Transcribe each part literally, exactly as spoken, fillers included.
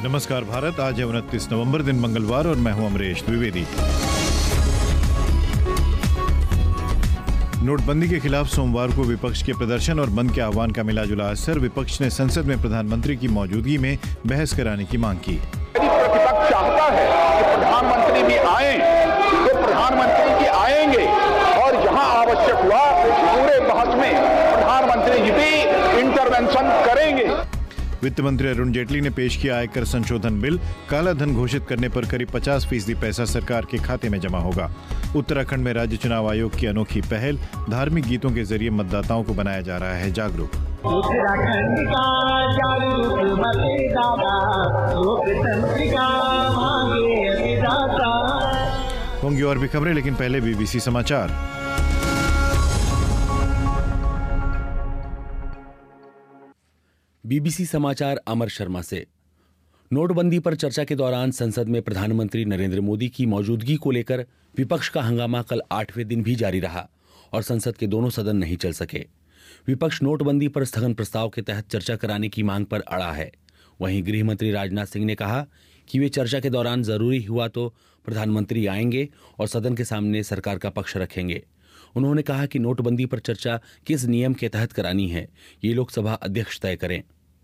नमस्कार भारत। आज है उनतीस नवंबर, दिन मंगलवार, और मैं हूं अमरीश द्विवेदी। नोटबंदी के खिलाफ सोमवार को विपक्ष के प्रदर्शन और बंद के आह्वान का मिलाजुला असर। विपक्ष ने संसद में प्रधानमंत्री की मौजूदगी में बहस कराने की मांग की। यदि प्रतिपक्ष चाहता है कि प्रधानमंत्री भी आए तो प्रधानमंत्री जी आएंगे और जहां आवश्यक हुआ पूरे बहस में प्रधानमंत्री जी भी इंटरवेंशन करेंगे। वित्त मंत्री अरुण जेटली ने पेश किया आयकर संशोधन बिल। काला धन घोषित करने पर करीब पचास फीसदी पैसा सरकार के खाते में जमा होगा। उत्तराखंड में राज्य चुनाव आयोग की अनोखी पहल। धार्मिक गीतों के जरिए मतदाताओं को बनाया जा रहा है जागरूक। उत्तराखंड का जागरूक मतदाता, लोकतंत्र का मांगे अधिदाता। होंगी और भी खबरें, लेकिन पहले बीबीसी समाचार। बीबीसी समाचार अमर शर्मा से। नोटबंदी पर चर्चा के दौरान संसद में प्रधानमंत्री नरेंद्र मोदी की मौजूदगी को लेकर विपक्ष का हंगामा कल आठवें दिन भी जारी रहा और संसद के दोनों सदन नहीं चल सके। विपक्ष नोटबंदी पर स्थगन प्रस्ताव के तहत चर्चा कराने की मांग पर अड़ा है। वहीं गृह मंत्री राजनाथ सिंह ने कहा कि वे चर्चा के दौरान जरूरी हुआ तो प्रधानमंत्री आएंगे और सदन के सामने सरकार का पक्ष रखेंगे। उन्होंने कहा कि नोटबंदी पर चर्चा किस नियम के तहत करानी है, ये लोकसभा अध्यक्ष तय करें।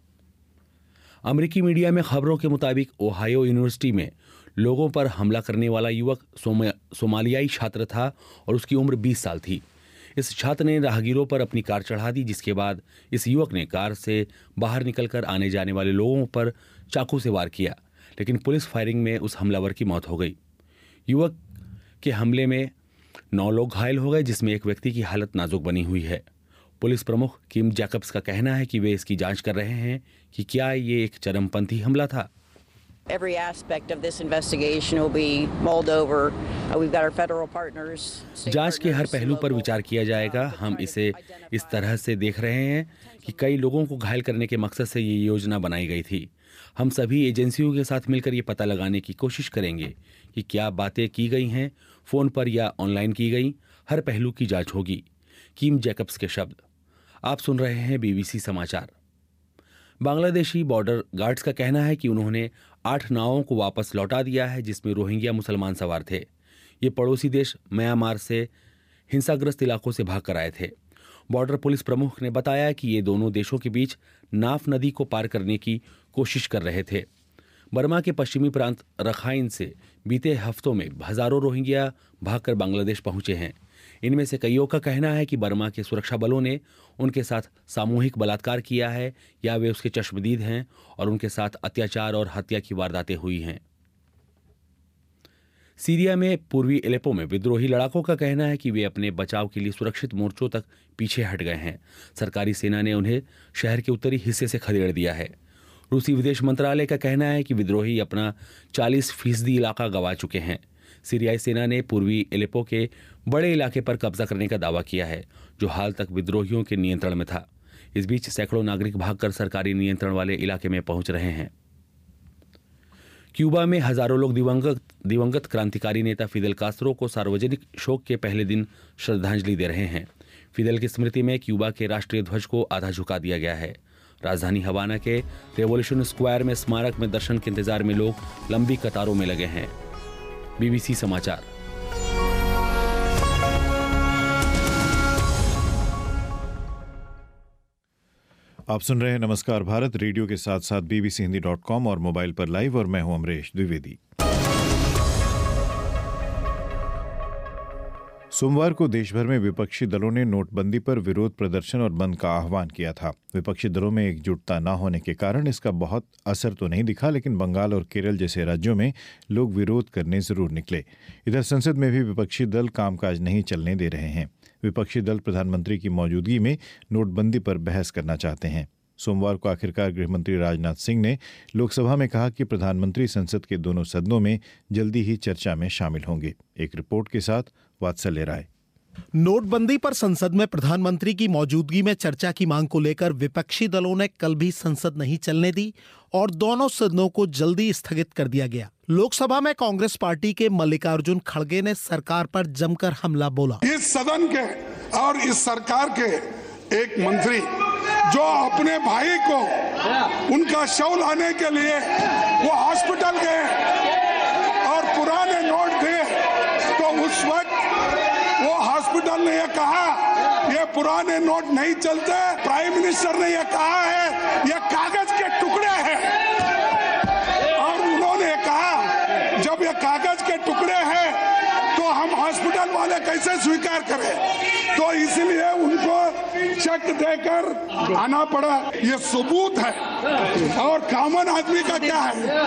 अमेरिकी मीडिया में खबरों के मुताबिक ओहायो यूनिवर्सिटी में लोगों पर हमला करने वाला युवक सोमालियाई छात्र था और उसकी उम्र बीस साल थी। इस छात्र ने राहगीरों पर अपनी कार चढ़ा दी, जिसके बाद इस युवक ने कार से बाहर निकलकर आने जाने वाले लोगों पर चाकू से वार किया, लेकिन पुलिस फायरिंग में उस हमलावर की मौत हो गई। युवक के हमले में नौ लोग घायल हो गए, जिसमें एक व्यक्ति की हालत नाजुक बनी हुई है। पुलिस प्रमुख किम जैकब्स का कहना है कि वे इसकी जांच कर रहे हैं कि क्या ये एक चरमपंथी हमला था। Every aspect of this investigation will be mulled over. Uh, we've got our federal partners. जांच के हर पहलू पर विचार किया जाएगा। हम इसे इस तरह से देख रहे हैं कि कई लोगों को घायल करने के मकसद से ये योजना बनाई गई थी। हम सभी एजेंसियों के साथ मिलकर ये पता लगाने की कोशिश करेंगे कि क्या बातें की गई हैं, फोन पर या ऑनलाइन की गई। हर पहलू की जांच होगी। किम जैकब्स के शब्द। आप सुन रहे हैं बीबीसी समाचार। बांग्लादेशी बॉर्डर गार्ड्स का कहना है कि उन्होंने आठ नावों को वापस लौटा दिया है, जिसमें रोहिंग्या मुसलमान सवार थे। ये पड़ोसी देश म्यांमार से हिंसाग्रस्त इलाकों से भाग कर आए थे। बॉर्डर पुलिस प्रमुख ने बताया कि ये दोनों देशों के बीच नाफ नदी को पार करने की कोशिश कर रहे थे। बर्मा के पश्चिमी प्रांत रखाइन से बीते हफ्तों में हजारों रोहिंग्या भागकर बांग्लादेश पहुंचे हैं। इनमें से कईयों का कहना है कि बर्मा के सुरक्षा बलों ने उनके साथ सामूहिक बलात्कार किया है या वे उसके चश्मदीद हैं और उनके साथ अत्याचार और हत्या की वारदातें हुई हैं। सीरिया में पूर्वी एलेपो में विद्रोही लड़ाकों का कहना है कि वे अपने बचाव के लिए सुरक्षित मोर्चों तक पीछे हट गए हैं। सरकारी सेना ने उन्हें शहर के उत्तरी हिस्से से खदेड़ दिया है। रूसी विदेश मंत्रालय का कहना है कि विद्रोही अपना चालीस फीसदी इलाका गंवा चुके हैं। सीरियाई सेना ने पूर्वी एलेपो के बड़े इलाके पर कब्जा करने का दावा किया है, जो हाल तक विद्रोहियों के नियंत्रण में था। इस बीच सैकड़ों नागरिक भागकर सरकारी नियंत्रण वाले इलाके में पहुंच रहे हैं। क्यूबा में हजारों लोग दिवंगत दिवंगत क्रांतिकारी नेता फिदेल कास्त्रो को सार्वजनिक शोक के पहले दिन श्रद्धांजलि दे रहे हैं। फिदेल की स्मृति में क्यूबा के राष्ट्रीय ध्वज को आधा झुका दिया गया है। राजधानी हवाना के रेवोल्यूशन स्क्वायर में स्मारक में दर्शन के इंतजार में लोग लंबी कतारों में लगे हैं। बीबीसी समाचार। आप सुन रहे हैं नमस्कार भारत, रेडियो के साथ साथ बीबीसी हिंदी डॉट कॉम और मोबाइल पर लाइव, और मैं हूं अमरीश द्विवेदी। सोमवार को देश भर में विपक्षी दलों ने नोटबंदी पर विरोध प्रदर्शन और बंद का आह्वान किया था। विपक्षी दलों में एकजुटता न होने के कारण इसका बहुत असर तो नहीं दिखा, लेकिन बंगाल और केरल जैसे राज्यों में लोग विरोध करने जरूर निकले। इधर संसद में भी विपक्षी दल कामकाज नहीं चलने दे रहे हैं। विपक्षी दल प्रधानमंत्री की मौजूदगी में नोटबंदी पर बहस करना चाहते हैं। सोमवार को आखिरकार गृहमंत्री राजनाथ सिंह ने लोकसभा में कहा कि प्रधानमंत्री संसद के दोनों सदनों में जल्दी ही चर्चा में शामिल होंगे। एक रिपोर्ट के साथ वात्सल्य राय। नोटबंदी पर संसद में प्रधानमंत्री की मौजूदगी में चर्चा की मांग को लेकर विपक्षी दलों ने कल भी संसद नहीं चलने दी और दोनों सदनों को जल्दी स्थगित कर दिया गया। लोकसभा में कांग्रेस पार्टी के मल्लिकार्जुन खड़गे ने सरकार पर जमकर हमला बोला। इस सदन के और इस सरकार के एक मंत्री जो अपने भाई को उनका शव लाने के लिए वो हॉस्पिटल गए और पुराने नोट थे, तो उस वक्त वो हॉस्पिटल ने ये कहा ये पुराने नोट नहीं चलते। प्राइम मिनिस्टर ने ये कहा है ये कागज के टुकड़े हैं, और उन्होंने कहा जब ये कागज के टुकड़े हैं तो हम हॉस्पिटल वाले कैसे स्वीकार करें। तो इसलिए उनको चेक देकर आना पड़ा। ये सबूत है, और कॉमन आदमी का क्या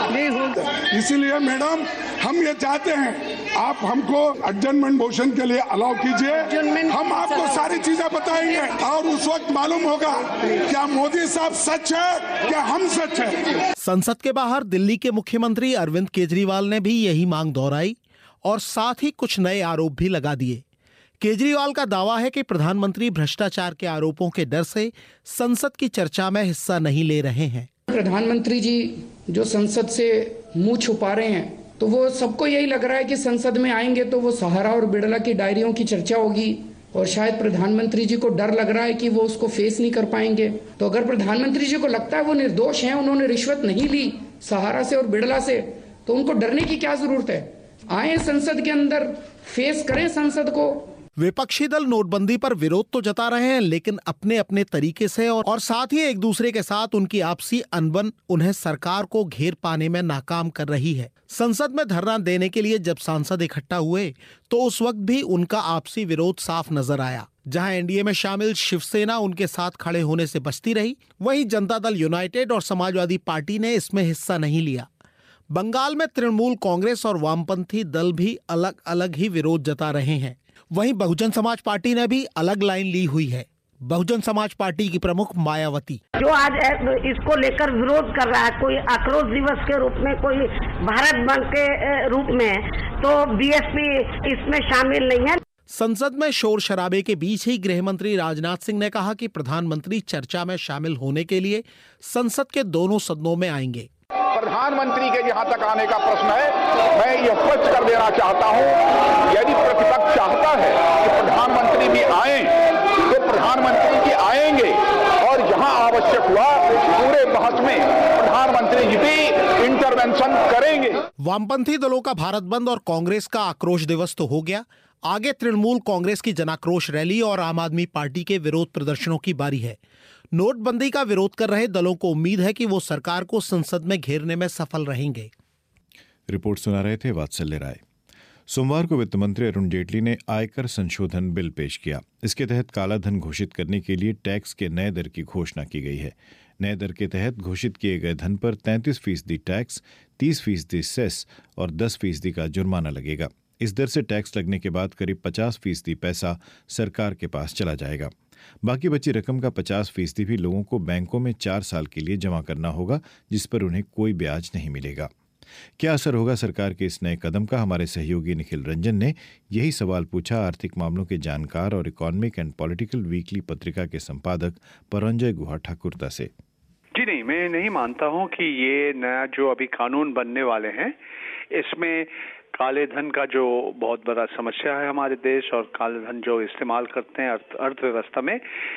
है। इसलिए मैडम हम ये चाहते हैं आप हमको एडजर्नमेंट मोशन के लिए अलाउ कीजिए, हम आपको सारी चीजें बताएंगे और उस वक्त मालूम होगा क्या मोदी साहब सच है क्या हम सच है। संसद के बाहर दिल्ली के मुख्यमंत्री अरविंद केजरीवाल ने भी यही मांग दोहराई और साथ ही कुछ नए आरोप भी लगा दिए। केजरीवाल का दावा है कि प्रधानमंत्री भ्रष्टाचार के आरोपों के डर से संसद की चर्चा में हिस्सा नहीं ले रहे हैं। प्रधानमंत्री जी जो संसद से मुंह छुपा रहे हैं, तो वो सबको यही लग रहा है कि संसद में आएंगे तो वो सहारा और बिड़ला की डायरियों की चर्चा होगी, और शायद प्रधानमंत्री जी को डर लग रहा है कि वो उसको फेस नहीं कर पाएंगे। तो अगर प्रधानमंत्री जी को लगता है वो निर्दोष हैं, उन्होंने रिश्वत नहीं ली सहारा से और बिड़ला से, तो उनको डरने की क्या जरूरत है। आए संसद के अंदर, फेस करें संसद को। विपक्षी दल नोटबंदी पर विरोध तो जता रहे हैं, लेकिन अपने अपने तरीके से और, और साथ ही एक दूसरे के साथ उनकी आपसी अनबन उन्हें सरकार को घेर पाने में नाकाम कर रही है। संसद में धरना देने के लिए जब सांसद इकट्ठा हुए तो उस वक्त भी उनका आपसी विरोध साफ नजर आया। जहां एनडीए में शामिल शिवसेना उनके साथ खड़े होने से बचती रही, वहीं जनता दल यूनाइटेड और समाजवादी पार्टी ने इसमें हिस्सा नहीं लिया। बंगाल में तृणमूल कांग्रेस और वामपंथी दल भी अलग अलग ही विरोध जता रहे हैं। वहीं बहुजन समाज पार्टी ने भी अलग लाइन ली हुई है। बहुजन समाज पार्टी की प्रमुख मायावती जो आज इसको लेकर विरोध कर रहा है, कोई आक्रोश दिवस के रूप में, कोई भारत बंद के रूप में, तो बीएसपी इसमें शामिल नहीं है। संसद में शोर शराबे के बीच ही गृह मंत्री राजनाथ सिंह ने कहा कि प्रधानमंत्री चर्चा में शामिल होने के लिए संसद के दोनों सदनों में आएंगे। प्रधानमंत्री के जहां तक आने का प्रश्न है, मैं ये स्पष्ट कर देना चाहता हूं, यदि प्रतिपक्ष चाहता है कि प्रधानमंत्री भी आए तो प्रधानमंत्री जी आएंगे, और जहां आवश्यक हुआ पूरे बहस में प्रधानमंत्री जी भी इंटरवेंशन करेंगे। वामपंथी दलों का भारत बंद और कांग्रेस का आक्रोश दिवस तो हो गया, आगे तृणमूल कांग्रेस की जनाक्रोश रैली और आम आदमी पार्टी के विरोध प्रदर्शनों की बारी है। नोटबंदी का विरोध कर रहे दलों को उम्मीद है कि वो सरकार को संसद में घेरने में सफल रहेंगे। रिपोर्ट सुना रहे थे वात्सल्य राय। सोमवार को वित्त मंत्री अरुण जेटली ने आयकर संशोधन बिल पेश किया। इसके तहत काला धन घोषित करने के लिए टैक्स के नए दर की घोषणा की गई है। नए दर के तहत घोषित किए गए धन पर तैंतीस फीसदी टैक्स, तीस फीसदी सेस और दस फीसदी का जुर्माना लगेगा। इस दर से टैक्स लगने के बाद करीब पचास फीसदी पैसा सरकार के पास चला जाएगा। बाकी बची रकम का पचास फीसदी भी लोगों को बैंकों में चार साल के लिए जमा करना होगा, जिस पर उन्हें कोई ब्याज नहीं मिलेगा। क्या असर होगा सरकार के इस नए कदम का? हमारे सहयोगी निखिल रंजन ने यही सवाल पूछा आर्थिक मामलों के जानकार और इकोनॉमिक एंड पॉलिटिकल वीकली पत्रिका के संपादक परंजय गुहा ठाकुरता से। जी नहीं, मैं नहीं मानता हूं कि ये नया जो अभी कानून बनने वाले हैं इसमें काले धन का जो बहुत बड़ा समस्या है हमारे देश, और काले धन जो इस्तेमाल करते हैं अर्थव्यवस्था में,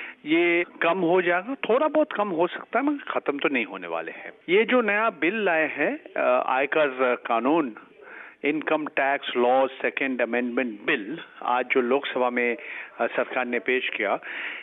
ये कम हो जाएगा। थोड़ा बहुत कम हो सकता है, मगर खत्म तो नहीं होने वाले हैं। ये जो नया बिल लाए हैं आयकर कानून, income tax law second amendment bill, आज जो लोकसभा में सरकार ने पेश किया,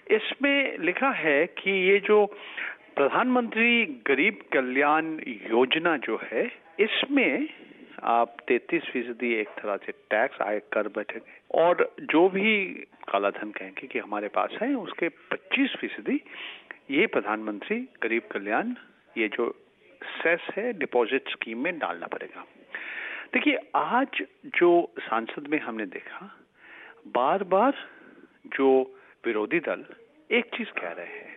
इसमें लिखा है कि ये जो प्रधानमंत्री गरीब कल्याण योजना जो है, इसमें आप तैतीस फीसदी एक तरह से टैक्स आय कर बैठेंगे, और जो भी काला धन कहेंगे कि हमारे पास है, उसके पच्चीस फीसदी ये प्रधानमंत्री गरीब कल्याण ये जो सेस है डिपॉजिट स्कीम में डालना पड़ेगा। देखिए, आज जो सांसद में हमने देखा, बार बार जो विरोधी दल एक चीज कह रहे हैं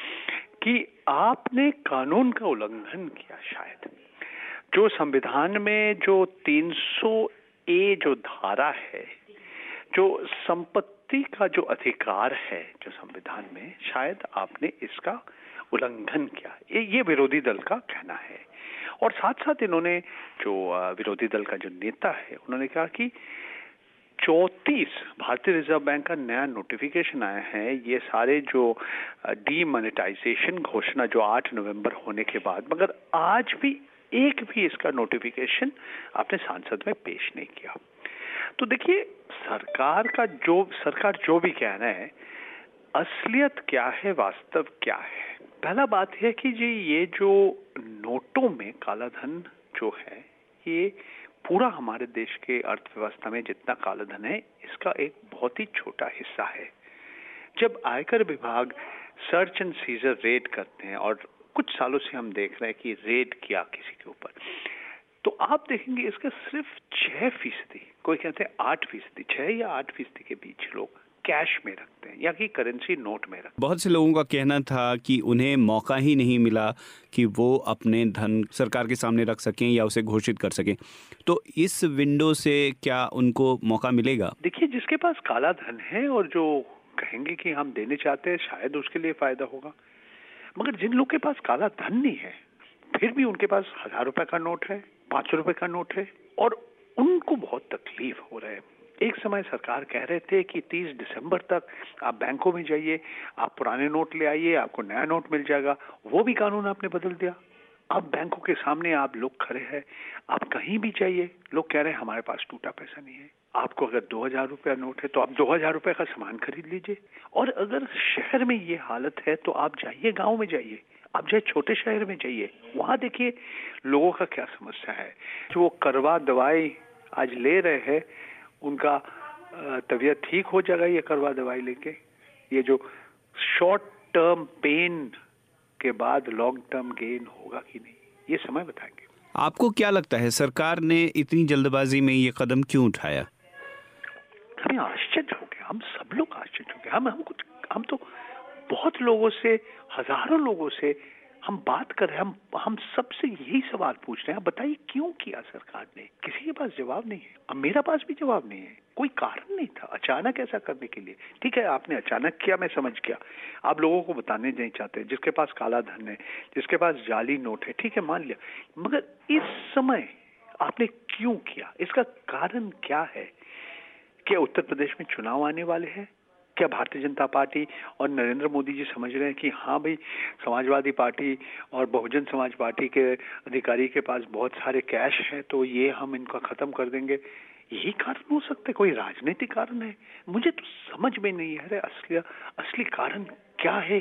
कि आपने कानून का उल्लंघन किया। शायद जो संविधान में जो तीन सौ ए जो धारा है, जो संपत्ति का जो अधिकार है जो संविधान में, शायद आपने इसका उल्लंघन किया। ये ये विरोधी दल का कहना है। और साथ साथ इन्होंने जो विरोधी दल का जो नेता है, उन्होंने कहा कि चौंतीस भारतीय रिजर्व बैंक का नया नोटिफिकेशन आया है। ये सारे जो डीमोनेटाइजेशन घोषणा जो आठ नवंबर होने के बाद, मगर आज भी एक भी इसका नोटिफिकेशन आपने संसद में पेश नहीं किया। तो देखिए, सरकार का जो सरकार जो भी कह रहे हैं, असलियत क्या है, वास्तव क्या है। पहला बात है कि जी ये जो नोटों में काला धन जो है, ये पूरा हमारे देश के अर्थव्यवस्था में जितना काला धन है, इसका एक बहुत ही छोटा हिस्सा है। जब आयकर विभाग सर्च एंड सीजर रेड करते हैं, और कुछ सालों से हम देख रहे हैं कि रेड किया किसी के ऊपर, तो आप देखेंगे इसका सिर्फ छह फीसदी, कोई कहते हैं आठ फीसदी, छह या आठ फीसदी के बीच लोग कैश में रखते हैं या कि करेंसी नोट में रखते हैं। बहुत से लोगों का कहना था कि उन्हें मौका ही नहीं मिला कि वो अपने धन सरकार के सामने रख सकें या उसे घोषित कर सकें। तो इस विंडो से क्या उनको मौका मिलेगा? देखिए, जिसके पास काला धन है और जो कहेंगे कि हम देने चाहते हैं, शायद उसके लिए फायदा होगा। मगर जिन लोग के पास काला धन नहीं है, फिर भी उनके पास हजार रुपए का नोट है, पांच सौ रुपए का नोट है, और उनको बहुत तकलीफ हो रहा है। एक समय सरकार कह रहे थे कि तीस दिसंबर तक आप बैंकों में जाइए, आप पुराने नोट ले आइए, आपको नया नोट मिल जाएगा। वो भी कानून आपने बदल दिया। अब बैंकों के सामने आप लोग खड़े हैं, आप कहीं भी जाइए, लोग कह रहे हैं हमारे पास टूटा पैसा नहीं है। आपको अगर दो हजार रुपया नोट है तो आप दो हजार रुपए का सामान खरीद लीजिए। और अगर शहर में ये हालत है तो आप जाइए, गाँव में जाइए, आप जाए छोटे शहर में जाइए, वहाँ देखिए लोगों का क्या समस्या है। जो वो करवा दवाई आज ले रहे हैं, उनका तबीयत ठीक हो जाएगा ये करवा दवाई लेके? ये जो शॉर्ट टर्म पेन के बाद लॉन्ग टर्म गेन होगा कि नहीं, ये समय बताएंगे। आपको क्या लगता है, सरकार ने इतनी जल्दबाजी में ये कदम क्यों उठाया? हमें आश्चर्य हो गया, हम सब लोग आश्चर्य हो गए। हम हम कुछ हम तो बहुत लोगों से, हजारों लोगों से हम बात कर रहे हैं, हम हम सबसे यही सवाल पूछ रहे हैं, बताइए क्यों किया सरकार ने? किसी के पास जवाब नहीं है। अब मेरा पास भी जवाब नहीं है। कोई कारण नहीं था अचानक ऐसा करने के लिए। ठीक है, आपने अचानक किया, मैं समझ गया, आप लोगों को बताने नहीं चाहते। जिसके पास काला धन है, जिसके पास जाली नोट है, ठीक है, मान लिया, मगर इस समय आपने क्यों किया? इसका कारण क्या है? क्या उत्तर प्रदेश में चुनाव आने वाले हैं? क्या भारतीय जनता पार्टी और नरेंद्र मोदी जी समझ रहे हैं कि हाँ भाई, समाजवादी पार्टी और बहुजन समाज पार्टी के अधिकारी के पास बहुत सारे कैश है, तो ये हम इनका खत्म कर देंगे? यही कारण हो सकता है? कोई राजनीतिक कारण है? मुझे तो समझ में नहीं आ रहा असली असली कारण क्या है।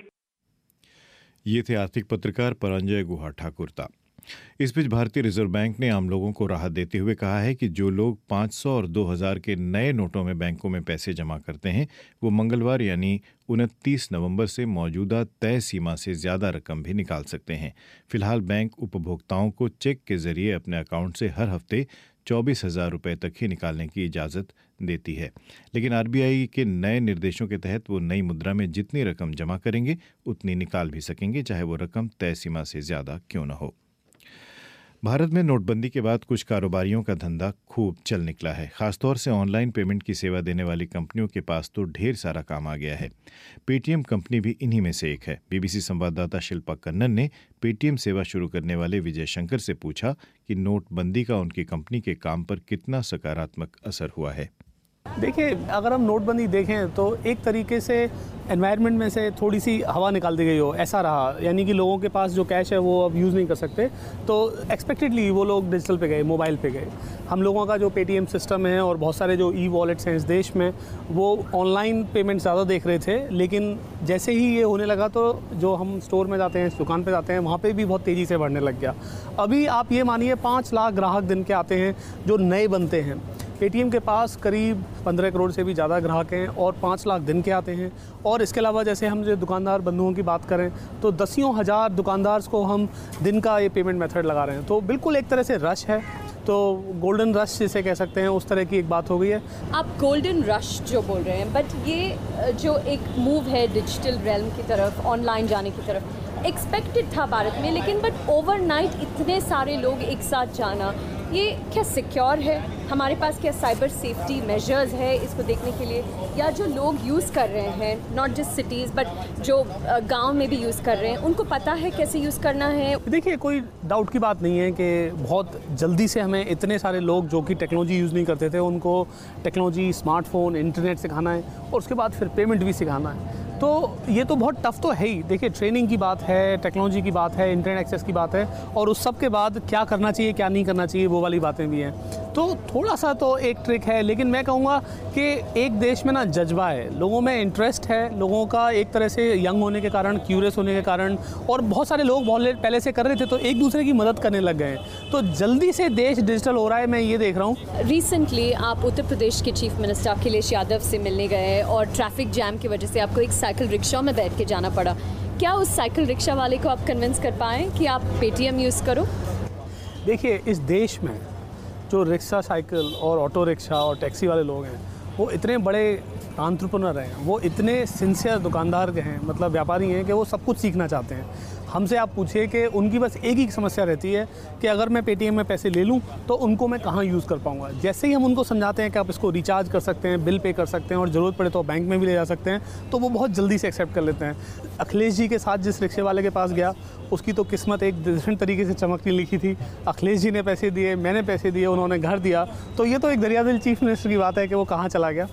ये थे आर्थिक पत्रकार परंजय गुहा ठाकुर था। इस बीच भारतीय रिजर्व बैंक ने आम लोगों को राहत देते हुए कहा है कि जो लोग पाँच सौ और दो हज़ार के नए नोटों में बैंकों में पैसे जमा करते हैं, वो मंगलवार यानी उनतीस नवंबर से मौजूदा तय सीमा से ज़्यादा रकम भी निकाल सकते हैं। फिलहाल बैंक उपभोक्ताओं को चेक के जरिए अपने अकाउंट से हर हफ्ते चौबीस हजार रुपये तक ही निकालने की इजाज़त देती है, लेकिन आरबीआई के नए निर्देशों के तहत वो नई मुद्रा में जितनी रकम जमा करेंगे उतनी निकाल भी सकेंगे, चाहे वो रकम तय सीमा से ज़्यादा क्यों न हो। भारत में नोटबंदी के बाद कुछ कारोबारियों का धंधा खूब चल निकला है। खासतौर से ऑनलाइन पेमेंट की सेवा देने वाली कंपनियों के पास तो ढेर सारा काम आ गया है। पेटीएम कंपनी भी इन्हीं में से एक है। बीबीसी संवाददाता शिल्पा कन्नन ने पेटीएम सेवा शुरू करने वाले विजय शंकर से पूछा कि नोटबंदी का उनकी कंपनी के काम पर कितना सकारात्मक असर हुआ है। देखिए, अगर हम नोटबंदी देखें तो एक तरीके से एनवायरनमेंट में से थोड़ी सी हवा निकाल दी गई हो, ऐसा रहा। यानी कि लोगों के पास जो कैश है वो अब यूज़ नहीं कर सकते, तो एक्सपेक्टेडली वो लोग डिजिटल पे गए, मोबाइल पे गए। हम लोगों का जो पेटीएम सिस्टम है और बहुत सारे जो ई वॉलेट्स हैं इस देश में, वो ऑनलाइन पेमेंट ज़्यादा देख रहे थे, लेकिन जैसे ही ये होने लगा तो जो हम स्टोर में जाते हैं, दुकान पर जाते हैं, वहाँ पर भी बहुत तेज़ी से बढ़ने लग गया। अभी आप ये मानिए पाँच लाख ग्राहक दिन के आते हैं जो नए बनते हैं। पेटीएम के पास करीब पंद्रह करोड़ से भी ज़्यादा ग्राहक हैं और पाँच लाख दिन के आते हैं। और इसके अलावा जैसे हम जो दुकानदार बंधुओं की बात करें तो दसियों हज़ार दुकानदार को हम दिन का ये पेमेंट मेथड लगा रहे हैं। तो बिल्कुल एक तरह से रश है, तो गोल्डन रश जिसे कह सकते हैं, उस तरह की एक बात हो गई है। आप गोल्डन रश जो बोल रहे हैं, बट ये जो एक मूव है डिजिटल रेल्म की तरफ, ऑनलाइन जाने की तरफ, एक्सपेक्टेड था भारत में, लेकिन बट ओवरनाइट इतने सारे लोग एक साथ जाना, ये क्या सिक्योर है? हमारे पास क्या साइबर सेफ्टी मेजर्स है इसको देखने के लिए, या जो लोग यूज़ कर रहे हैं नॉट जस्ट सिटीज़ बट जो गांव में भी यूज़ कर रहे हैं उनको पता है कैसे यूज़ करना है। देखिए, कोई डाउट की बात नहीं है कि बहुत जल्दी से हमें इतने सारे लोग जो कि टेक्नोलॉजी यूज़ नहीं करते थे उनको टेक्नोलॉजी, स्मार्टफोन, इंटरनेट सिखाना है और उसके बाद फिर पेमेंट भी सिखाना है। तो ये तो बहुत टफ तो है ही। देखिए, ट्रेनिंग की बात है, टेक्नोलॉजी की बात है, इंटरनेट एक्सेस की बात है और उस सब के बाद क्या करना चाहिए क्या नहीं करना चाहिए वो वाली बातें भी हैं। तो थोड़ा सा तो एक ट्रिक है, लेकिन मैं कहूँगा कि एक देश में ना जज्बा है, लोगों में इंटरेस्ट है, लोगों का एक तरह से यंग होने के कारण, क्यूरियस होने के कारण, और बहुत सारे लोग बहुत पहले से कर रहे थे तो एक दूसरे की मदद करने लग गए हैं। तो जल्दी से देश डिजिटल हो रहा है, मैं ये देख रहा हूँ। रिसेंटली आप उत्तर प्रदेश के चीफ मिनिस्टर अखिलेश यादव से मिलने गए और ट्रैफिक जैम की वजह से आपको एक साइकिल रिक्शा में बैठ के जाना पड़ा। क्या उस साइकिल रिक्शा वाले को आप कन्विंस कर पाएँ कि आप पेटीएम यूज़ करो? देखिए, इस देश में जो रिक्शा, साइकिल और ऑटो रिक्शा और टैक्सी वाले लोग हैं वो इतने बड़े एंटरप्रेन्योर हैं, वो इतने सिंसियर दुकानदार के हैं, मतलब व्यापारी हैं कि वो सब कुछ सीखना चाहते हैं। हमसे आप पूछिए कि उनकी बस एक ही समस्या रहती है कि अगर मैं पेटीएम में पैसे ले लूं तो उनको मैं कहां यूज़ कर पाऊंगा। जैसे ही हम उनको समझाते हैं कि आप इसको रिचार्ज कर सकते हैं, बिल पे कर सकते हैं और ज़रूरत पड़े तो बैंक में भी ले जा सकते हैं, तो वो बहुत जल्दी से एक्सेप्ट कर लेते हैं। अखिलेश जी के साथ जिस रिक्शे वाले के पास गया उसकी तो किस्मत एक डिफरेंट तरीके से चमकने लिखी थी। अखिलेश जी ने पैसे दिए, मैंने पैसे दिए, उन्होंने घर दिया। तो ये तो एक दरियादिल चीफ मिनिस्टर की बात है कि वो कहाँ चला गया।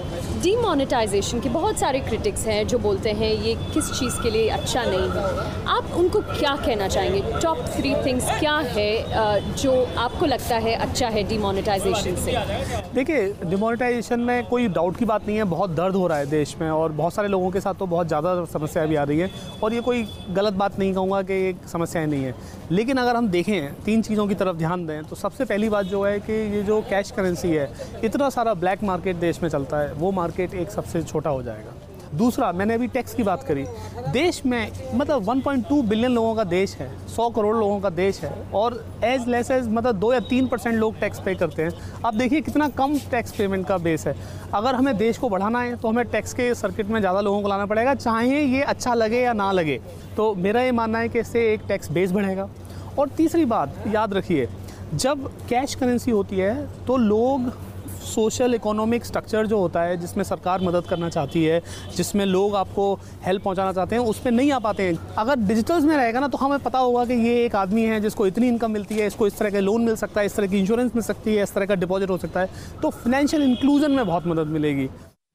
डीमोनेटाइजेशन के बहुत सारे क्रिटिक्स हैं जो बोलते हैं ये किस चीज़ के लिए अच्छा नहीं है। आप उनको क्या कहना चाहेंगे? टॉप थ्री थिंग्स क्या है जो आपको लगता है अच्छा है डीमोनेटाइजेशन से? देखिए, डीमोनेटाइजेशन में कोई डाउट की बात नहीं है, बहुत दर्द हो रहा है देश में और बहुत सारे लोगों के साथ तो बहुत ज़्यादा समस्याएं भी आ रही है और ये कोई गलत बात नहीं कहूँगा कि ये समस्याएं नहीं है। लेकिन अगर हम देखें, तीन चीज़ों की तरफ ध्यान दें, तो सबसे पहली बात जो है कि ये जो कैश करेंसी है, इतना सारा ब्लैक मार्केट देश में चलता है, वो मार्केट एक सबसे छोटा हो जाएगा। दूसरा, मैंने अभी टैक्स की बात करी, देश में मतलब एक पॉइंट दो बिलियन लोगों का देश है, सौ करोड़ लोगों का देश है और एज लेस एज मतलब दो या तीन परसेंट लोग टैक्स पे करते हैं। अब देखिए कितना कम टैक्स पेमेंट का बेस है। अगर हमें देश को बढ़ाना है तो हमें टैक्स के सर्किट में ज़्यादा लोगों को लाना पड़ेगा, चाहे ये अच्छा लगे या ना लगे। तो मेरा ये मानना है कि इससे एक टैक्स बेस बढ़ेगा। और तीसरी बात याद रखिए, जब कैश करेंसी होती है तो लोग सोशल इकोनॉमिक स्ट्रक्चर जो होता है जिसमें सरकार मदद करना चाहती है, जिसमें लोग आपको हेल्प पहुंचाना चाहते हैं, उस पर नहीं आ पाते हैं। अगर डिजिटल्स में रहेगा ना तो हमें पता होगा कि ये एक आदमी है जिसको इतनी इनकम मिलती है, इसको इस तरह का लोन मिल सकता है, इस तरह की इंश्योरेंस मिल सकती है, इस तरह का डिपॉजिट हो सकता है, तो फाइनेंशियल इंक्लूजन में बहुत मदद मिलेगी।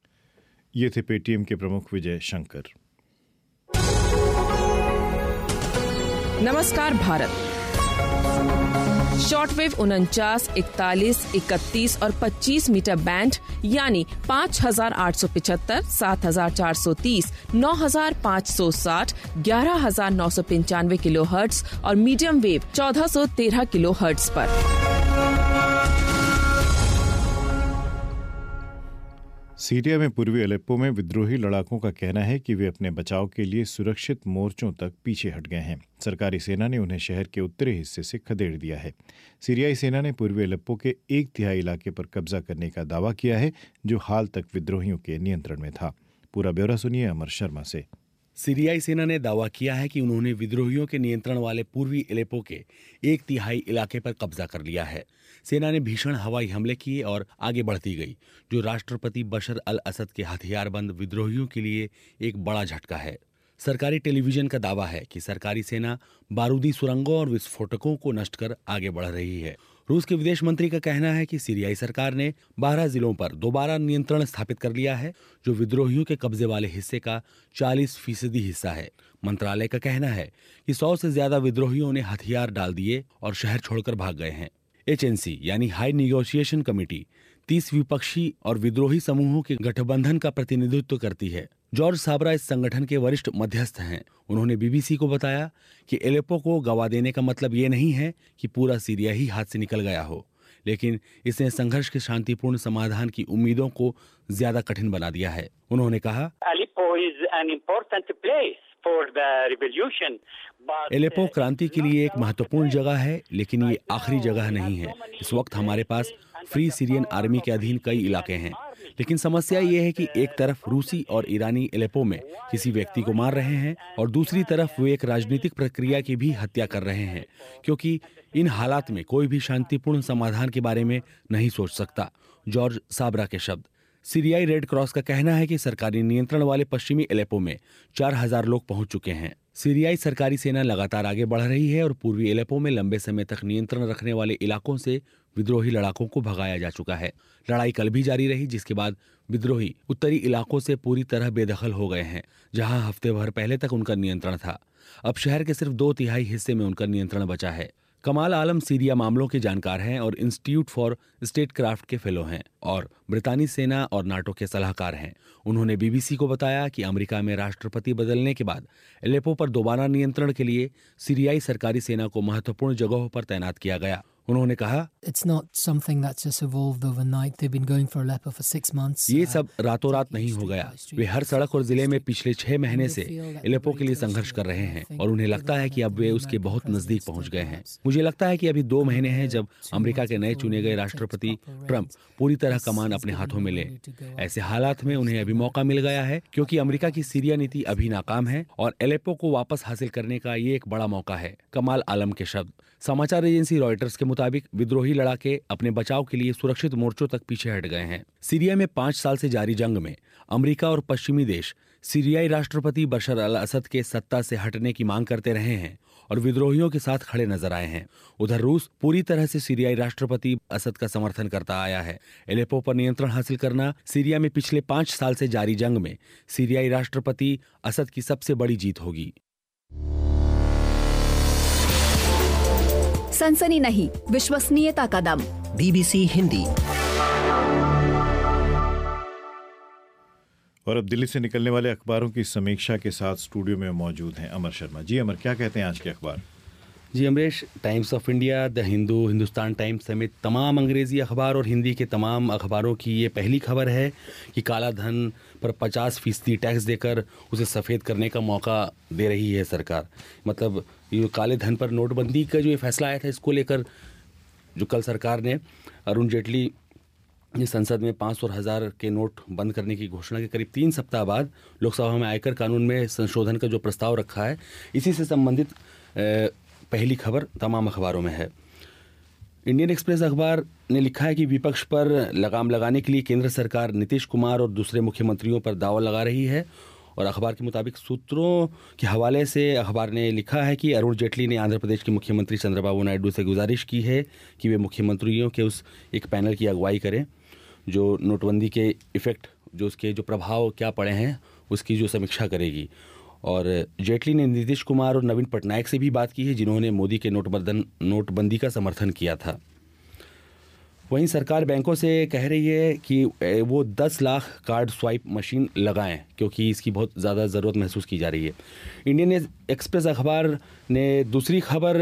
ये थे पेटीएम के प्रमुख विजय शंकर। नमस्कार भारत। शॉर्टवेव उनचास, इकतालीस, इकतीस और पच्चीस मीटर बैंड यानी पाँच हजार आठ सौ पिछहत्तर, सात हजार चार सौ तीस, नौ हजार पाँच सौ साठ, ग्यारह हजार नौ सौ पंचानवे किलो हर्ट्ज और मीडियम वेव चौदह सौ तेरह किलो हर्ट्ज पर। सीरिया में पूर्वी अलेप्पो में विद्रोही लड़ाकों का कहना है कि वे अपने बचाव के लिए सुरक्षित मोर्चों तक पीछे हट गए हैं। सरकारी सेना ने उन्हें शहर के उत्तरी हिस्से से खदेड़ दिया है। सीरियाई सेना ने पूर्वी अलेप्पो के एक तिहाई इलाके पर कब्जा करने का दावा किया है, जो हाल तक विद्रोहियों के नियंत्रण में था। पूरा ब्यौरा सुनिए अमर शर्मा से। सीरियाई सेना ने दावा किया है कि उन्होंने विद्रोहियों के नियंत्रण वाले पूर्वी अलेप्पो के एक तिहाई इलाके पर कब्जा कर लिया है। सेना ने भीषण हवाई हमले किए और आगे बढ़ती गई, जो राष्ट्रपति बशर अल असद के हथियारबंद विद्रोहियों के लिए एक बड़ा झटका है। सरकारी टेलीविजन का दावा है कि सरकारी सेना बारूदी सुरंगों और विस्फोटकों को नष्ट कर आगे बढ़ रही है। रूस के विदेश मंत्री का कहना है कि सीरियाई सरकार ने बारह जिलों पर दोबारा नियंत्रण स्थापित कर लिया है, जो विद्रोहियों के कब्जे वाले हिस्से का चालीस फीसदी हिस्सा है। मंत्रालय का कहना है कि सौ से ज्यादा विद्रोहियों ने हथियार डाल दिए और शहर छोड़कर भाग गए हैं। एच एन सी यानी हाई निगोशिएशन कमेटी तीस विपक्षी और विद्रोही समूहों के गठबंधन का प्रतिनिधित्व करती है। जॉर्ज साबरा इस संगठन के वरिष्ठ मध्यस्थ हैं। उन्होंने बीबीसी को बताया कि एलेप्पो को गवा देने का मतलब ये नहीं है कि पूरा सीरिया ही हाथ से निकल गया हो, लेकिन इसने संघर्ष के शांतिपूर्ण समाधान की उम्मीदों को ज्यादा कठिन बना दिया है। उन्होंने कहा, एलेप्पो क्रांति के लिए एक महत्वपूर्ण जगह है, लेकिन ये आखिरी जगह नहीं है। इस वक्त हमारे पास फ्री सीरियन आर्मी के अधीन कई इलाके हैं, लेकिन समस्या ये है कि एक तरफ रूसी और ईरानी एलेपो में किसी व्यक्ति को मार रहे हैं और दूसरी तरफ वो एक राजनीतिक प्रक्रिया की भी हत्या कर रहे हैं, क्योंकि इन हालात में कोई भी शांतिपूर्ण समाधान के बारे में नहीं सोच सकता। जॉर्ज साबरा के शब्द। सीरियाई रेड क्रॉस का कहना है कि सरकारी नियंत्रण वाले पश्चिमी एलेपो में चार हजार लोग पहुंच चुके हैं। सीरियाई सरकारी सेना लगातार आगे बढ़ रही है और पूर्वी एलेपो में लंबे समय तक नियंत्रण रखने वाले इलाकों से विद्रोही लड़ाकों को भगाया जा चुका है। लड़ाई कल भी जारी रही, जिसके बाद विद्रोही उत्तरी इलाकों से पूरी तरह बेदखल हो गए हैं, जहां हफ्ते भर पहले तक उनका नियंत्रण था। अब शहर के सिर्फ दो तिहाई हिस्से में उनका नियंत्रण बचा है। कमाल आलम सीरिया मामलों के जानकार हैं और इंस्टीट्यूट फॉर स्टेट क्राफ्ट के फेलो हैं और ब्रितानी सेना और नाटो के सलाहकार हैं। उन्होंने बीबीसी को बताया कि अमेरिका में राष्ट्रपति बदलने के बाद एलेपो पर दोबारा नियंत्रण के लिए सीरियाई सरकारी सेना को महत्वपूर्ण जगहों पर तैनात किया गया। उन्होंने कहा, It's not something that's just evolved overnight. They've been going for Aleppo for six months. ये सब रातों रात नहीं हो गया। वे हर सड़क और जिले में पिछले छह महीने से एलेपो के लिए संघर्ष कर रहे हैं और उन्हें लगता है कि अब वे उसके बहुत नजदीक पहुंच गए हैं। मुझे लगता है कि अभी दो महीने हैं जब अमेरिका के नए चुने गए राष्ट्रपति ट्रंप पूरी तरह कमान अपने हाथों में ले। ऐसे हालात में उन्हें अभी मौका मिल गया है, क्योंकि अमेरिका की सीरिया नीति अभी नाकाम है और एलेपो को वापस हासिल करने का ये एक बड़ा मौका है। कमाल आलम के शब्द। समाचार एजेंसी रॉयटर्स के मुताबिक विद्रोही लड़ाके अपने बचाव के लिए सुरक्षित मोर्चों तक पीछे हट गए हैं। सीरिया में पांच साल से जारी जंग में अमेरिका और पश्चिमी देश सीरियाई राष्ट्रपति बशर अल असद के सत्ता से हटने की मांग करते रहे हैं और विद्रोहियों के साथ खड़े नजर आए हैं। उधर रूस पूरी तरह से सीरियाई राष्ट्रपति असद का समर्थन करता आया है। एलेपो पर नियंत्रण हासिल करना सीरिया में पिछले पांच साल से जारी जंग में सीरियाई राष्ट्रपति असद की सबसे बड़ी जीत होगी। सनसनी नहीं, विश्वसनीयता का दम। बीबीसी हिंदी। और अब दिल्ली से निकलने वाले अखबारों की समीक्षा के साथ स्टूडियो में मौजूद हैं अमर शर्मा। जी अमर, क्या कहते हैं आज के अखबार? जी Amrish, Times of India, the Hindu, Hindustan Times समेत तमाम अंग्रेजी अखबार और हिंदी के तमाम अखबारों की ये पहली खबर है कि काला धन पर पचास फीसदी टैक्स देकर उसे सफ़ेद करने का मौका दे रही है सरकार। मतलब ये काले धन पर नोटबंदी का जो ये फैसला आया था, इसको लेकर जो कल सरकार ने अरुण जेटली ने संसद में पाँच सौ हज़ार के नोट बंद करने की घोषणा के करीब तीन सप्ताह बाद लोकसभा में आयकर कानून में संशोधन का जो प्रस्ताव रखा है, इसी से संबंधित पहली खबर तमाम अखबारों में है। इंडियन एक्सप्रेस अखबार ने लिखा है कि विपक्ष पर लगाम लगाने के लिए केंद्र सरकार नीतीश कुमार और दूसरे मुख्यमंत्रियों पर दावा लगा रही है और अखबार के मुताबिक सूत्रों के हवाले से अखबार ने लिखा है कि अरुण जेटली ने आंध्र प्रदेश के मुख्यमंत्री चंद्रबाबू नायडू से गुजारिश की है कि वे मुख्यमंत्रियों के उस एक पैनल की अगुवाई करें जो नोटबंदी के इफ़ेक्ट, जो उसके जो प्रभाव क्या पड़े हैं, उसकी जो समीक्षा करेगी। और जेटली ने नीतीश कुमार और नवीन पटनायक से भी बात की है, जिन्होंने मोदी के नोटबंदन नोटबंदी का समर्थन किया था। वहीं सरकार बैंकों से कह रही है कि वो दस लाख कार्ड स्वाइप मशीन लगाएं, क्योंकि इसकी बहुत ज़्यादा ज़रूरत महसूस की जा रही है। इंडियन एक्सप्रेस अखबार ने दूसरी खबर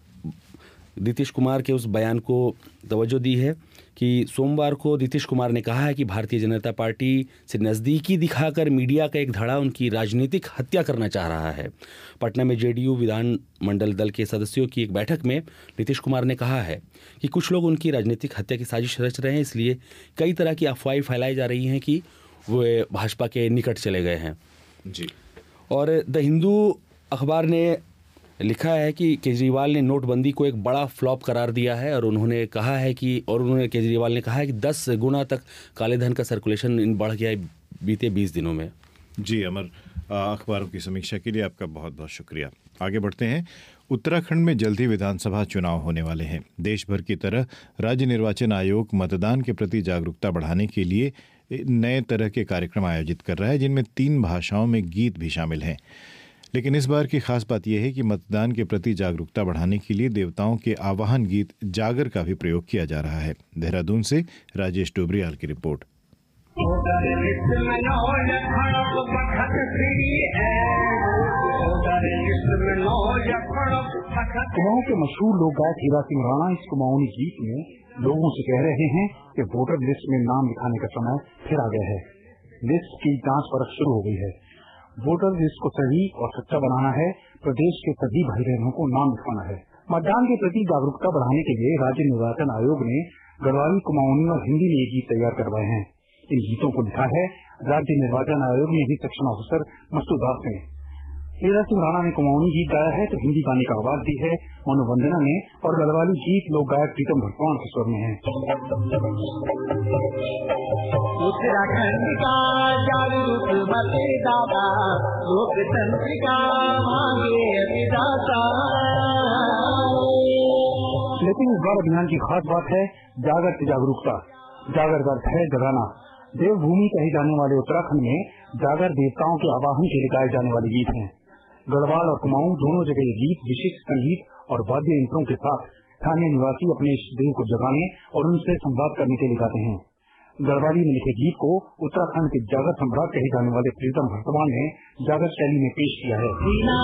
नीतीश कुमार के उस बयान को तवज्जो दी है कि सोमवार को नीतीश कुमार ने कहा है कि भारतीय जनता पार्टी से नज़दीकी दिखाकर मीडिया का एक धड़ा उनकी राजनीतिक हत्या करना चाह रहा है। पटना में जेडीयू विधानमंडल दल के सदस्यों की एक बैठक में नीतीश कुमार ने कहा है कि कुछ लोग उनकी राजनीतिक हत्या की साजिश रच रहे हैं, इसलिए कई तरह की अफवाहें फैलाई जा रही हैं कि वे भाजपा के निकट चले गए हैं। जी। और द हिंदू अखबार ने लिखा है कि केजरीवाल ने नोटबंदी को एक बड़ा फ्लॉप करार दिया है और उन्होंने कहा है कि और उन्होंने केजरीवाल ने कहा है कि दस गुना तक काले धन का सर्कुलेशन इन बढ़ गया है बीते बीस दिनों में। जी अमर, अखबारों की समीक्षा के लिए आपका बहुत बहुत शुक्रिया। आगे बढ़ते हैं। उत्तराखंड में जल्द ही विधानसभा चुनाव होने वाले हैं। देश भर की तरह राज्य निर्वाचन आयोग मतदान के प्रति जागरूकता बढ़ाने के लिए नए तरह के कार्यक्रम आयोजित कर रहा है, जिनमें तीन भाषाओं में गीत भी शामिल हैं। लेकिन इस बार की खास बात यह है कि मतदान के प्रति जागरूकता बढ़ाने के लिए देवताओं के आवाहन गीत जागर का भी प्रयोग किया जा रहा है। देहरादून से राजेश डोबरियाल की रिपोर्ट। कुमाऊं के मशहूर लोक गायक हीरा सिंह राणा इस कुमाऊनी गीत में लोगों से कह रहे हैं कि वोटर लिस्ट में नाम लिखाने का समय फिर आ गया है। लिस्ट की जांच परख शुरू हो गई है। वोटर लिस्ट को सही और सच्चा बनाना है। प्रदेश के सभी भाई बहनों को नाम लिखवाना है। मतदान के प्रति जागरूकता बढ़ाने के लिए राज्य निर्वाचन आयोग ने गढ़वाली, कुमाऊनी और हिंदी में ये गीत तैयार करवाए हैं। इन गीतों को लिखा है राज्य निर्वाचन आयोग में भी सेक्शन ऑफिसर मस्तूर दास ने। हीरा सिंह राणा ने कुमाऊनी गीत गाया है तो हिंदी गाने का आवाज दी है मनोवंदना ने, और गढ़वाली गीत लोक गायक प्रीतम भटवान के स्वर में है। उत्तराखंड का जागरूक मतदाता लोकतंत्र का मांगे अभिदाता। लेकिन इस बार अभियान की खास बात है जागर से जागरूकता। जागर का अर्थ है जगाना। देवभूमि कहे जाने वाले उत्तराखंड में जागर देवताओं के आवाहन के लिए गाए जाने वाले गीत हैं। गढ़वाल और कुमाऊं दोनों जगह ये गीत विशिष्ट संगीत और वाद्य यंत्रों के साथ स्थानीय निवासी अपने इष्ट देव को जगाने और उनसे संवाद करने के लिए गाते हैं। गढ़वाली में लिखे गीत को उत्तराखंड के जागर सम्राट कहे जाने वाले प्रीतम भटवान ने जागर शैली में पेश किया है।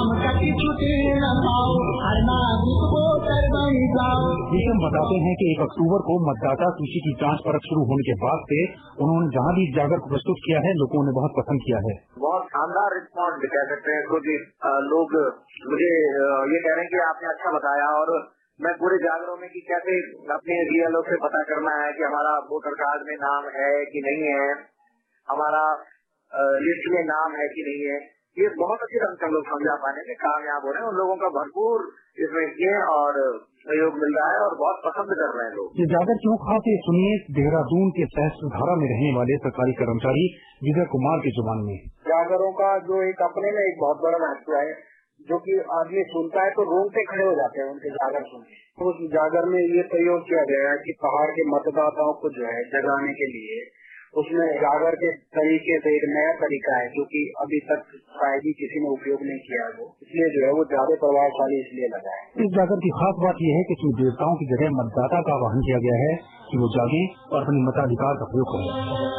प्रीतम बताते हैं कि एक अक्टूबर को मतदाता सूची की जांच परख शुरू होने के बाद से उन्होंने जहां भी जागर को प्रस्तुत किया है लोगों ने बहुत पसंद किया है। बहुत शानदार रिस्पॉन्स कह सकते हैं इसको। लोग मुझे ये कह रहे हैं कि आपने अच्छा बताया, और मैं पूरे जागरों में कि कैसे अपने रियलों से पता करना है कि हमारा वोटर कार्ड में नाम है कि नहीं है, हमारा लिस्ट में नाम है कि नहीं है, ये बहुत अच्छे ढंग से हम लोग समझा पाने में कामयाब हो रहे हैं। उन लोगों का भरपूर इसमें किए और सहयोग मिल रहा है और बहुत पसंद कर रहे हैं लोग। ये जागर क्यों खास है सुनिए देहरादून के सहस्त्रधारा में रहने वाले सरकारी कर्मचारी विजय कुमार की जुबान में। जागरों का जो एक अपने में एक बहुत बड़ा महत्व है, जो कि आदमी सुनता है तो रोंगटे खड़े हो जाते हैं उनके जागर सुन के। तो उस जागर में ये प्रयोग किया गया है कि पहाड़ के मतदाताओं को जो है जगाने के लिए उसमें जागर के तरीके से एक नया तरीका है जो कि अभी तक शायद ही किसी ने उपयोग नहीं किया है, वो इसलिए जो है वो ज्यादा प्रभावशाली इसलिए लगा है। इस जागर की खास बात यह है कि इसमें देवताओं की जगह मतदाता का आह्वान किया गया है कि वो जागे और अपने मताधिकार का प्रयोग करें।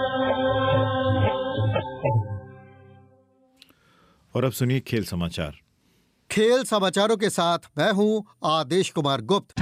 और अब सुनिए खेल समाचार। खेल समाचारों के साथ मैं हूं आदेश कुमार गुप्त।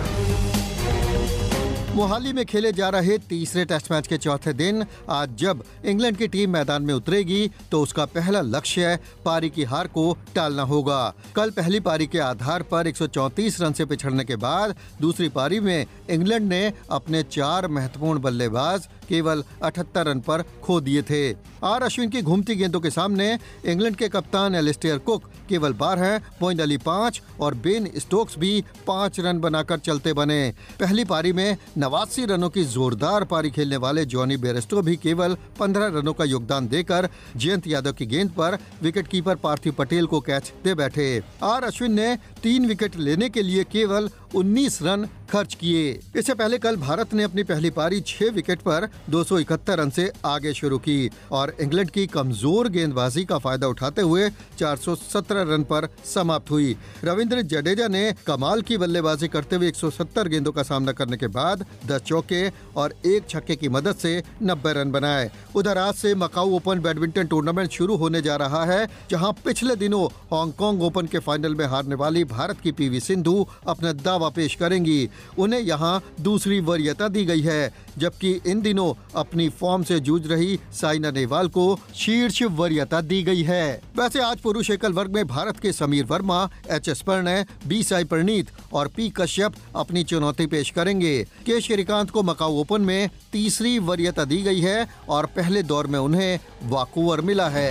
मोहाली में खेले जा रहे तीसरे टेस्ट मैच के चौथे दिन आज जब इंग्लैंड की टीम मैदान में उतरेगी तो उसका पहला लक्ष्य पारी की हार को टालना होगा। कल पहली पारी के आधार पर एक सौ चौंतीस रन से पिछड़ने के बाद दूसरी पारी में इंग्लैंड ने अपने चार महत्वपूर्ण बल्लेबाज केवल अठहत्तर रन पर खो दिए थे। आर अश्विन की घूमती गेंदों के सामने इंग्लैंड के कप्तान एलिस्टेयर कुक केवल बारह, मोइन अली पाँच और बेन स्टोक्स भी पाँच रन बनाकर चलते बने। पहली पारी में नवासी रनों की जोरदार पारी खेलने वाले जॉनी बेयरस्टो भी केवल पंद्रह रनों का योगदान देकर जयंत यादव की गेंद पर विकेटकीपर पार्थिव पटेल को कैच दे बैठे। आर अश्विन ने तीन विकेट लेने के लिए केवल उन्नीस रन खर्च किए। इससे पहले कल भारत ने अपनी पहली पारी छह विकेट पर दो सौ इकहत्तर रन से आगे शुरू की और इंग्लैंड की कमजोर गेंदबाजी का फायदा उठाते हुए चार सौ सत्रह रन पर समाप्त हुई। रविंद्र जडेजा ने कमाल की बल्लेबाजी करते हुए एक सौ सत्तर गेंदों का सामना करने के बाद दस चौके और एक छक्के की मदद से नब्बे रन बनाए। उधर आज से मकाऊ ओपन बैडमिंटन टूर्नामेंट शुरू होने जा रहा है, जहां पिछले दिनों हांगकांग ओपन के फाइनल में हारने वाली भारत की पीवी सिंधु अपना दावा पेश करेंगी। उन्हें यहां दूसरी वरीयता दी गई है, जबकि इन दिनों अपनी फॉर्म से जूझ रही साइना नेहवाल को शीर्ष वरीयता दी गई है। वैसे आज पुरुष एकल वर्ग में भारत के Sameer Verma, H S Prannoy, B Sai Praneeth और पी कश्यप अपनी चुनौती पेश करेंगे। के श्रीकांत को मकाऊ ओपन में तीसरी वरीयता दी गई है और पहले दौर में उन्हें वॉकओवर मिला है।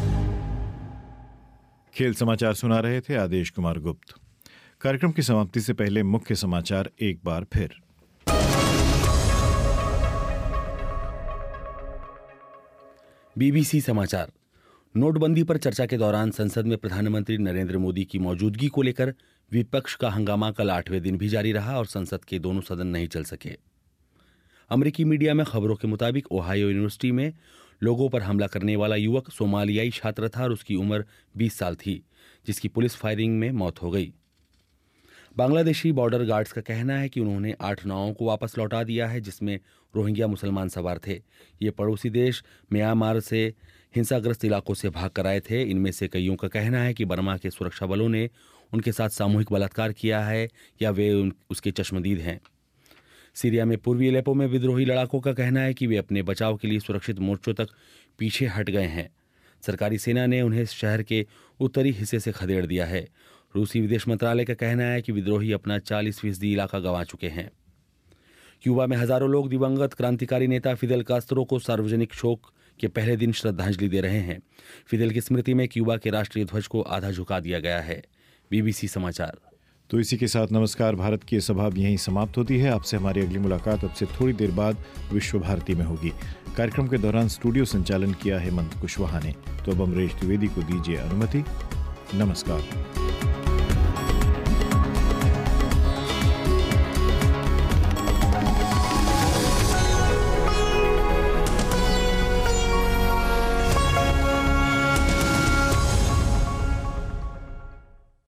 खेल समाचार सुना रहे थे आदेश कुमार गुप्त। कार्यक्रम की समाप्ति से पहले मुख्य समाचार एक बार फिर। बीबीसी समाचार। नोटबंदी पर चर्चा के दौरान संसद में प्रधानमंत्री नरेंद्र मोदी की मौजूदगी को लेकर विपक्ष का हंगामा कल आठवें दिन भी जारी रहा और संसद के दोनों सदन नहीं चल सके। अमेरिकी मीडिया में खबरों के मुताबिक ओहायो यूनिवर्सिटी में लोगों पर हमला करने वाला युवक सोमालियाई छात्र था और उसकी उम्र बीस साल थी, जिसकी पुलिस फायरिंग में मौत हो गई। बांग्लादेशी बॉर्डर गार्ड्स का कहना है कि उन्होंने आठ नावों को वापस लौटा दिया है, जिसमें रोहिंग्या मुसलमान सवार थे। ये पड़ोसी देश म्यांमार से हिंसाग्रस्त इलाकों से भाग कर आए थे। इनमें से कईयों का कहना है कि बर्मा के सुरक्षा बलों ने उनके साथ सामूहिक बलात्कार किया है या वे उसके चश्मदीद हैं। सीरिया में पूर्वी इलेपो में विद्रोही लड़ाकों का कहना है कि वे अपने बचाव के लिए सुरक्षित मोर्चों तक पीछे हट गए हैं। सरकारी सेना ने उन्हें शहर के उत्तरी हिस्से से खदेड़ दिया है। रूसी विदेश मंत्रालय का कहना है कि विद्रोही अपना चालीस फीसदी इलाका गंवा चुके हैं। क्यूबा में हजारों लोग दिवंगत क्रांतिकारी नेता फिदेल कास्त्रो को सार्वजनिक शोक के पहले दिन श्रद्धांजलि दे रहे हैं। फिदेल की स्मृति में क्यूबा के राष्ट्रीय ध्वज को आधा झुका दिया गया है। बीबीसी समाचार। तो इसी के साथ नमस्कार भारत की सभा यहीं समाप्त होती है। आपसे हमारी अगली मुलाकात अब से थोड़ी देर बाद विश्व भारती में होगी। कार्यक्रम के दौरान स्टूडियो संचालन किया हेमंत कुशवाहा ने। तो अब अमरीश द्विवेदी को दीजिए अनुमति। नमस्कार।